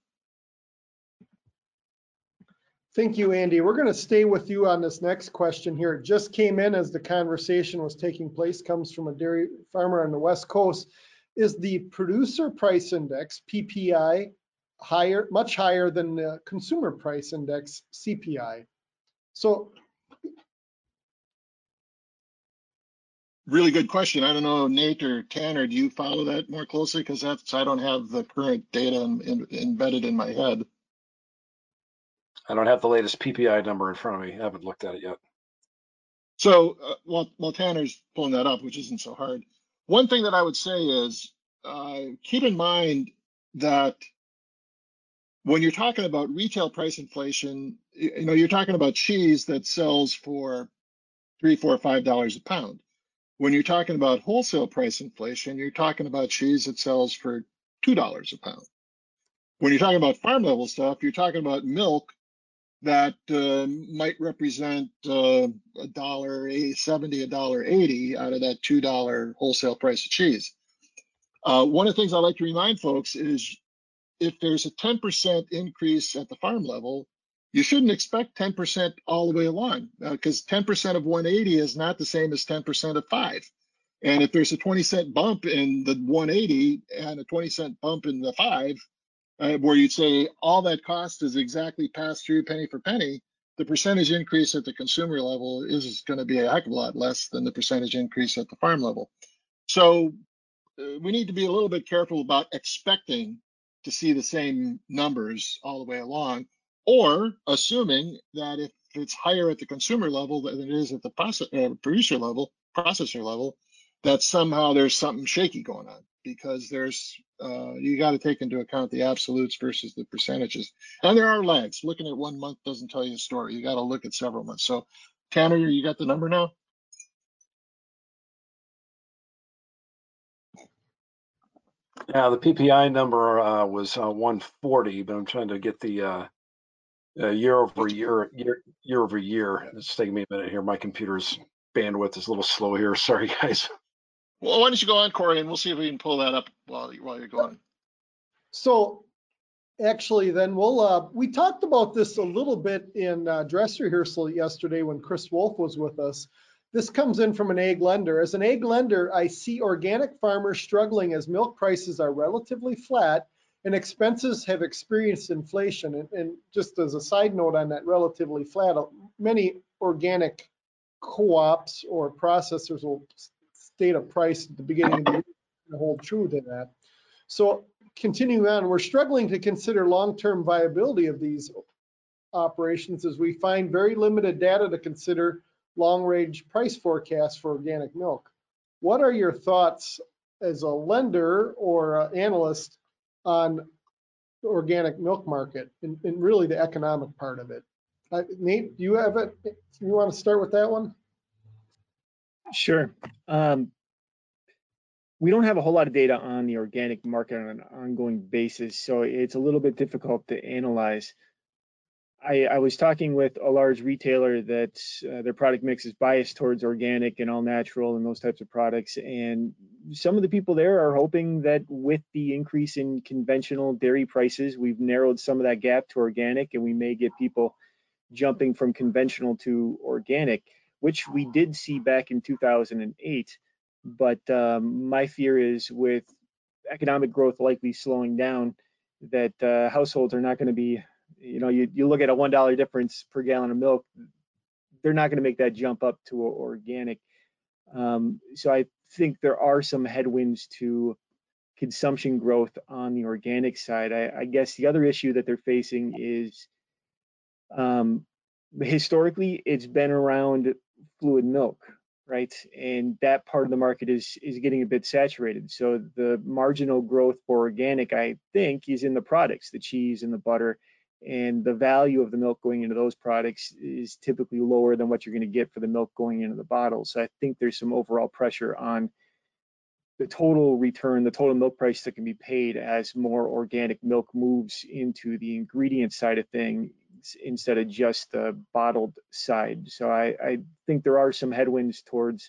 Thank you, Andy. We're going to stay with you on this next question here. It just came in as the conversation was taking place, comes from a dairy farmer on the West Coast. Is the producer price index, PPI, much higher than the consumer price index, CPI? So, really good question. I don't know, Nate or Tanner, do you follow that more closely? Because I don't have the current data embedded in my head. I don't have the latest PPI number in front of me. I haven't looked at it yet. So while Tanner's pulling that up, which isn't so hard, one thing that I would say is keep in mind that when you're talking about retail price inflation, you're talking about cheese that sells for $3, $4, $5 a pound. When you're talking about wholesale price inflation, you're talking about cheese that sells for $2 a pound. When you're talking about farm level stuff, you're talking about milk that might represent $1.70, $1.80 out of that $2 wholesale price of cheese. One of the things I like to remind folks is if there's a 10% increase at the farm level, you shouldn't expect 10% all the way along, because 10% of 180 is not the same as 10% of 5. And if there's a 20-cent bump in the 180 and a 20-cent bump in the 5, where you'd say all that cost is exactly passed through penny for penny, the percentage increase at the consumer level is going to be a heck of a lot less than the percentage increase at the farm level. So we need to be a little bit careful about expecting to see the same numbers all the way along, or assuming that if it's higher at the consumer level than it is at the processor level, that somehow there's something shaky going on, because there's you got to take into account the absolutes versus the percentages, and there are lags. Looking at 1 month doesn't tell you a story. You got to look at several months. So, Tanner, you got the number now? Yeah, the PPI number was 140, but I'm trying to get the year over year. It's taking me a minute here. My computer's bandwidth is a little slow here. Sorry, guys. Well, why don't you go on, Corey, and we'll see if we can pull that up while you're going. So actually, then we talked about this a little bit in dress rehearsal yesterday when Chris Wolf was with us. This comes in from an ag lender. As an ag lender, I see organic farmers struggling as milk prices are relatively flat and expenses have experienced inflation. And just as a side note on that, relatively flat, many organic co-ops or processors will state a price at the beginning of the year and hold true to that. So continuing on, we're struggling to consider long-term viability of these operations as we find very limited data to consider long-range price forecasts for organic milk. What are your thoughts as a lender or an analyst on the organic milk market and really the economic part of it? Nate, do you have it? You want to start with that one? Sure. We don't have a whole lot of data on the organic market on an ongoing basis, so it's a little bit difficult to analyze. I was talking with a large retailer that their product mix is biased towards organic and all natural and those types of products. And some of the people there are hoping that with the increase in conventional dairy prices, we've narrowed some of that gap to organic, and we may get people jumping from conventional to organic, which we did see back in 2008. But my fear is with economic growth likely slowing down, that households are not going to be, you look at a $1 difference per gallon of milk, they're not going to make that jump up to organic. So I think there are some headwinds to consumption growth on the organic side. I guess the other issue that they're facing is historically it's been around fluid milk, right? And that part of the market is getting a bit saturated. So the marginal growth for organic, I think, is in the products, the cheese and the butter, and the value of the milk going into those products is typically lower than what you're going to get for the milk going into the bottle. So I think there's some overall pressure on the total return, the total milk price that can be paid as more organic milk moves into the ingredient side of things instead of just the bottled side. So I think there are some headwinds towards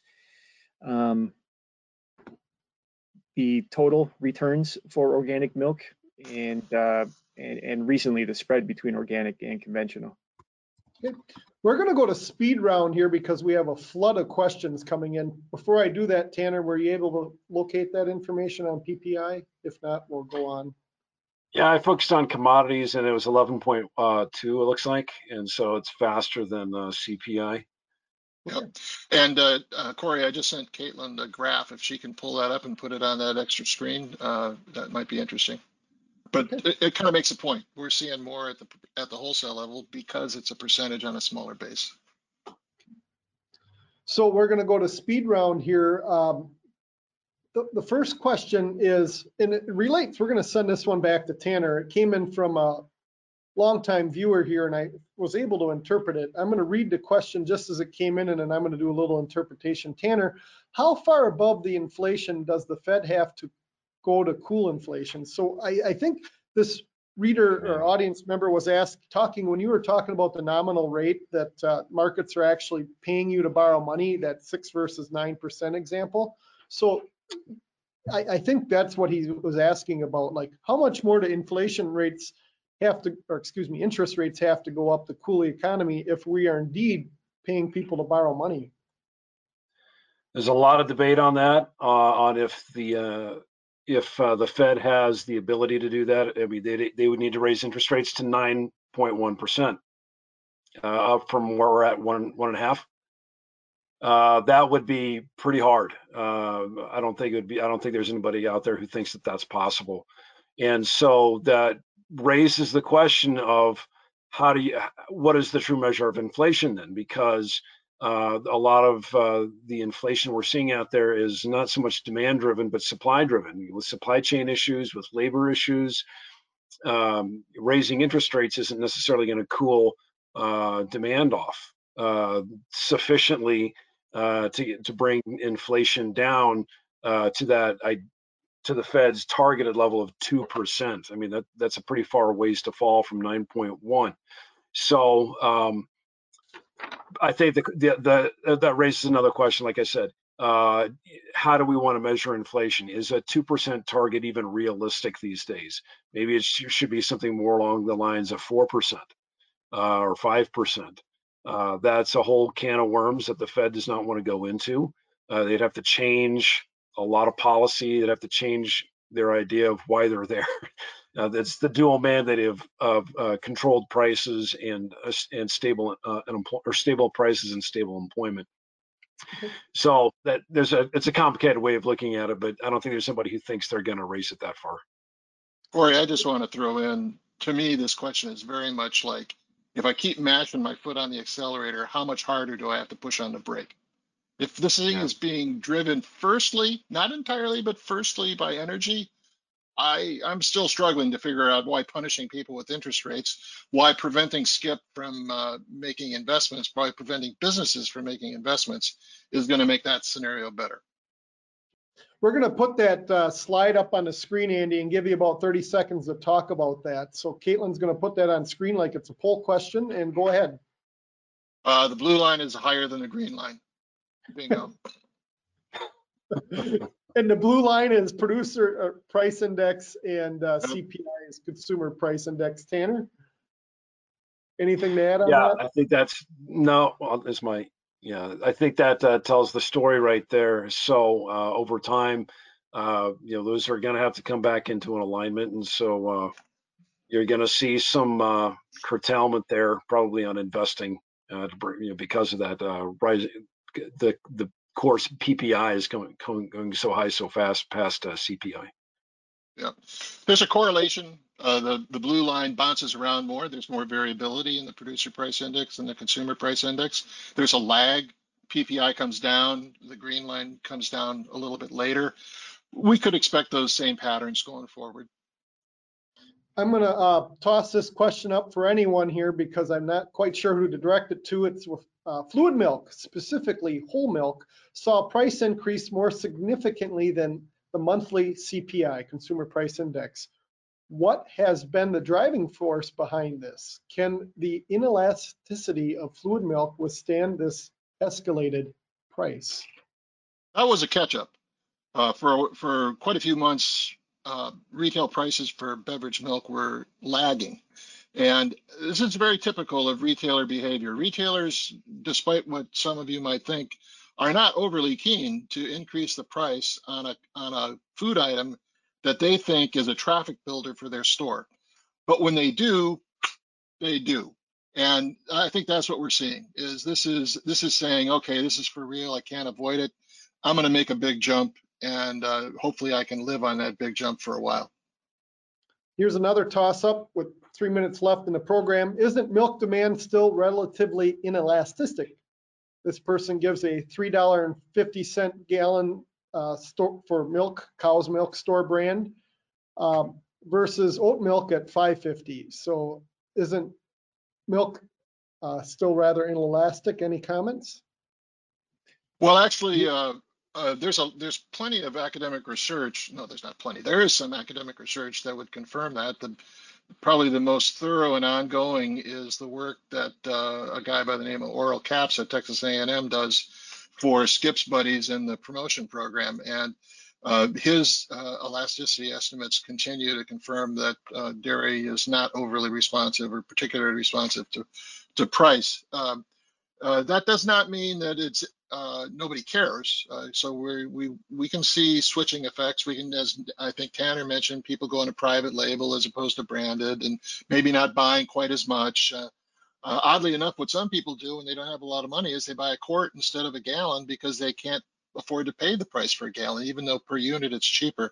the total returns for organic milk, and recently the spread between organic and conventional. Okay. We're going to go to speed round here because we have a flood of questions coming in. Before I do that, Tanner, were you able to locate that information on PPI? If not, we'll go on. Yeah, I focused on commodities, and it was 11.2, it looks like, and so it's faster than CPI. Yep. And Corey, I just sent Caitlin the graph. If she can pull that up and put it on that extra screen, that might be interesting. But it kind of makes a point. We're seeing more at the wholesale level because it's a percentage on a smaller base. So we're going to go to speed round here. The first question is, and it relates, we're going to send this one back to Tanner. It came in from a longtime viewer here, and I was able to interpret it. I'm going to read the question just as it came in, and then I'm going to do a little interpretation. Tanner, how far above the inflation does the Fed have to go to cool inflation? So I think this reader or audience member was talking when you were talking about the nominal rate that markets are actually paying you to borrow money, that 6 versus 9% example. So I think that's what he was asking about, like how much more do interest rates have to go up to cool the economy if we are indeed paying people to borrow money? There's a lot of debate on that, on if the Fed has the ability to do that. I mean, they would need to raise interest rates to 9.1%, up from where we're at 1.5. That would be pretty hard. I don't think there's anybody out there who thinks that that's possible. And so that raises the question of what is the true measure of inflation then? Because a lot of the inflation we're seeing out there is not so much demand driven, but supply driven, with supply chain issues, with labor issues. Raising interest rates isn't necessarily going to cool demand off sufficiently to bring inflation down to the Fed's targeted level of 2%. I mean, that's a pretty far ways to fall from 9.1. So I think that raises another question. Like I said, how do we want to measure inflation? Is a 2% target even realistic these days? Maybe it should be something more along the lines of 4% or 5%. That's a whole can of worms that the Fed does not want to go into. They'd have to change a lot of policy. They'd have to change their idea of why they're there. That's the dual mandate of controlled prices and stable stable prices and stable employment. So that it's a complicated way of looking at it, but I don't think there's somebody who thinks they're going to race it that far. Corey, I just want to throw in, to me, this question is very much like, if I keep mashing my foot on the accelerator, how much harder do I have to push on the brake? If this thing is being driven firstly, not entirely, but firstly by energy, I'm still struggling to figure out why punishing people with interest rates, why preventing Skip from making investments, why preventing businesses from making investments is going to make that scenario better. We're going to put that slide up on the screen, Andy, and give you about 30 seconds to talk about that. So Caitlin's going to put that on screen like it's a poll question, and go ahead. The blue line is higher than the green line. Bingo. And the blue line is producer price index, and CPI is consumer price index. Tanner, anything to add on that? I think that's I think that tells the story right there. So over time, those are going to have to come back into an alignment, and so you're going to see some curtailment there, probably on investing, because of that rise. The course PPI is going so high so fast past CPI. Yeah, there's a correlation. The blue line bounces around more. There's more variability in the producer price index and the consumer price index. There's a lag. PPI comes down. The green line comes down a little bit later. We could expect those same patterns going forward. I'm going to toss this question up for anyone here because I'm not quite sure who to direct it to. It's with fluid milk, specifically whole milk, saw price increase more significantly than the monthly CPI, Consumer Price Index. What has been the driving force behind this? Can the inelasticity of fluid milk withstand this escalated price? That was a catch-up. For quite a few months, retail prices for beverage milk were lagging. And this is very typical of retailer behavior. Retailers, despite what some of you might think, are not overly keen to increase the price on a food item that they think is a traffic builder for their store. But when they do, they do. And I think that's what we're seeing, is this is saying, okay, this is for real, I can't avoid it. I'm going to make a big jump, and hopefully I can live on that big jump for a while. Here's another toss-up with 3 minutes left in the program. Isn't milk demand still relatively inelastic? This person gives a $3.50 gallon for milk, cow's milk store brand, versus oat milk at $5.50. So isn't milk still rather inelastic? Any comments? Well, actually, there's plenty of academic research. No, there's not plenty. There is some academic research that would confirm that. Probably the most thorough and ongoing is the work that a guy by the name of Oral Capps at Texas A&M does for Skip's Buddies in the promotion program. And his elasticity estimates continue to confirm that dairy is not overly responsive or particularly responsive to price. That does not mean that it's nobody cares. So we can see switching effects. We can, as I think Tanner mentioned, people go into private label as opposed to branded, and maybe not buying quite as much. Oddly enough, what some people do when they don't have a lot of money is they buy a quart instead of a gallon because they can't afford to pay the price for a gallon, even though per unit it's cheaper.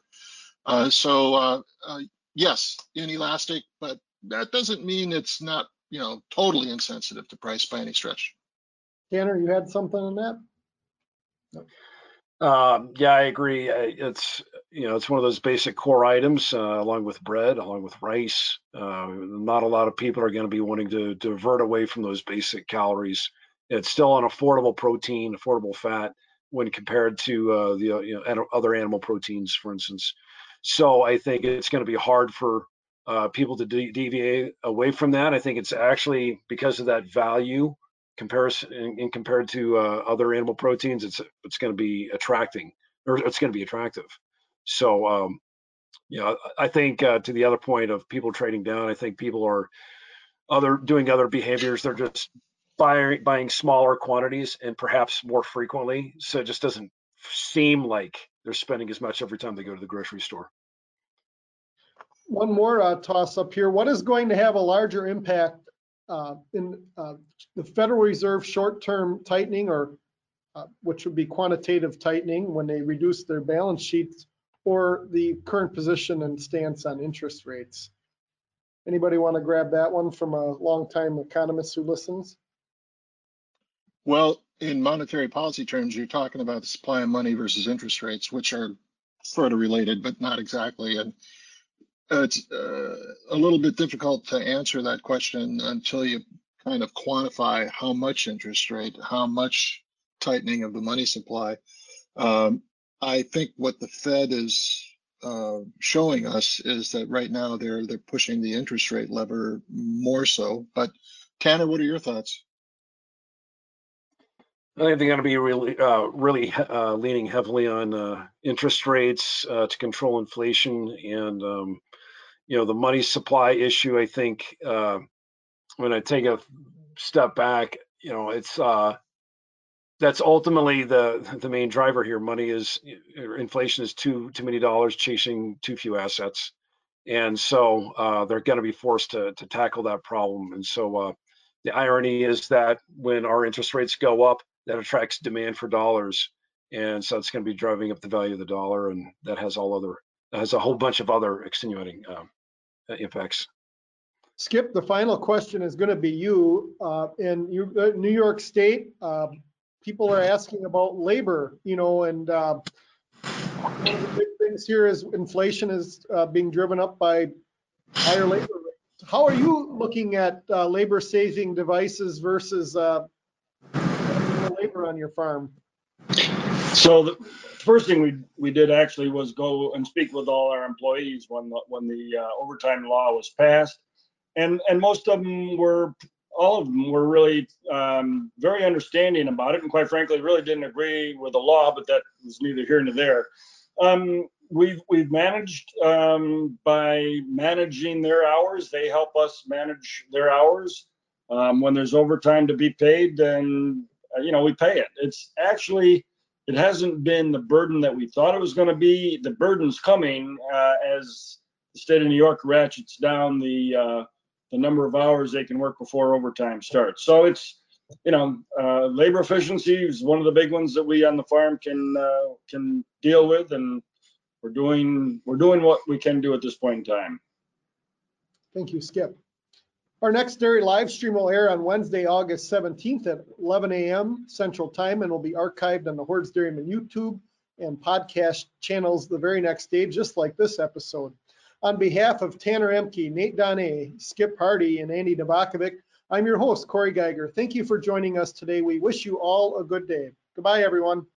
Yes, inelastic, but that doesn't mean it's not, totally insensitive to price by any stretch. Tanner, you had something on that? Yeah, I agree. It's one of those basic core items, along with bread, along with rice. Not a lot of people are going to be wanting to divert away from those basic calories. It's still an affordable protein, affordable fat when compared to the other animal proteins, for instance. So I think it's going to be hard for people to deviate away from that. I think it's actually because of that value comparison and compared to other animal proteins, it's going to be attractive. So I think to the other point of people trading down, I think people are doing other behaviors. They're just buying smaller quantities and perhaps more frequently, so it just doesn't seem like they're spending as much every time they go to the grocery store. One more toss up here. What is going to have a larger impact in the Federal Reserve short-term tightening, or which would be quantitative tightening when they reduce their balance sheets, or the current position and stance on interest rates? Anybody want to grab that one from a longtime economist who listens? Well, in monetary policy terms, you're talking about the supply of money versus interest rates, which are sort of related, but not exactly. And it's a little bit difficult to answer that question until you kind of quantify how much interest rate, how much tightening of the money supply. I think what the Fed is showing us is that right now they're pushing the interest rate lever more so. But Tanner, what are your thoughts? I think they're going to be really leaning heavily on interest rates to control inflation, and the money supply issue. I think when I take a step back, it's that's ultimately the main driver here. Inflation is too many dollars chasing too few assets, and so they're going to be forced to tackle that problem. And so the irony is that when our interest rates go up, that attracts demand for dollars, and so it's going to be driving up the value of the dollar, and that has a whole bunch of other extenuating effects. Skip, the final question is going to be you. In New York State, people are asking about labor, and one of the big things here is inflation is being driven up by higher labor rates. How are you looking at labor saving devices versus labor on your farm? So the first thing we did actually was go and speak with all our employees when the overtime law was passed, and most of them all of them were really very understanding about it, and quite frankly really didn't agree with the law, but that was neither here nor there. We've managed by managing their hours. They help us manage their hours. When there's overtime to be paid, then we pay it. It hasn't been the burden that we thought it was going to be. The burden's coming as the state of New York ratchets down the number of hours they can work before overtime starts. So it's, labor efficiency is one of the big ones that we on the farm can deal with, and we're doing what we can do at this point in time. Thank you, Skip. Our next dairy live stream will air on Wednesday, August 17th at 11 a.m. Central Time, and will be archived on the Hordes Dairyman YouTube and podcast channels the very next day, just like this episode. On behalf of Tanner Emke, Nate Donne, Skip Hardy, and Andy Novakovic, I'm your host, Corey Geiger. Thank you for joining us today. We wish you all a good day. Goodbye, everyone.